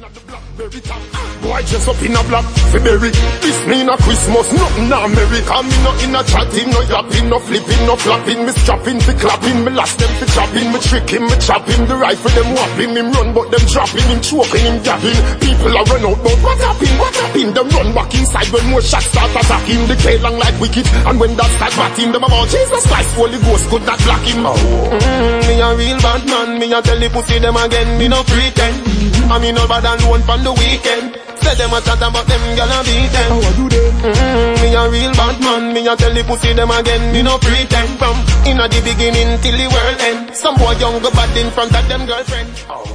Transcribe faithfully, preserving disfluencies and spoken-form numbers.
inna the blackberry top. Boy dress up in a black February. This me a Christmas, nothing na merry. Cause me no in a chatting, no yapping, no flipping, no flapping. Me strapping, fi clapping, me last them fi chopping. Me tricking, me chopping. The rifle them whopping. Him run but them dropping. Him choking, him dabbing. People a run out but what happen, what happen? Them run back inside when more shots start attacking. The K long like wicked. And when that start batting, them about Jesus Christ, Holy Ghost could not block him. Oh. Mm, me a real bad man. Me a tell the pussy them again. Me no pretend. I me no bad alone from the weekend. Say them a chat about them gonna beat them. How I do them? Mm, me a real bad man. Me a tell the pussy them again. Me no pretend. From inna the beginning till the world end. Some boy young go bad in front of them girlfriend. Oh.